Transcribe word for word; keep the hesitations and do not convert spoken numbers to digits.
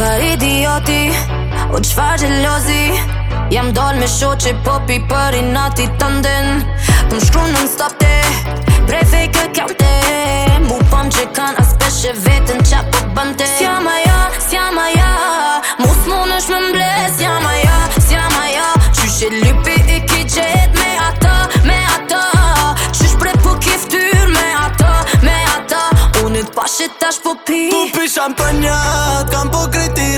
Qfar idioti, o qfar gjelozi, jam dal me shoqe popi për i nati të ndin. Të më shkru non stop te, prej fake account-e, mu pam që kan as peshe vetën qa po bante. S'jam aja, s'jam aja, mu s'munesh me mble. S'jam aja, s'jam aja, qyshe lypi i ki gjet me ata, me ata. Qysh bre po ki ftyr me ata, me ata. Unë t'pashe tash po pi Po pi shampanjat, kam po kriti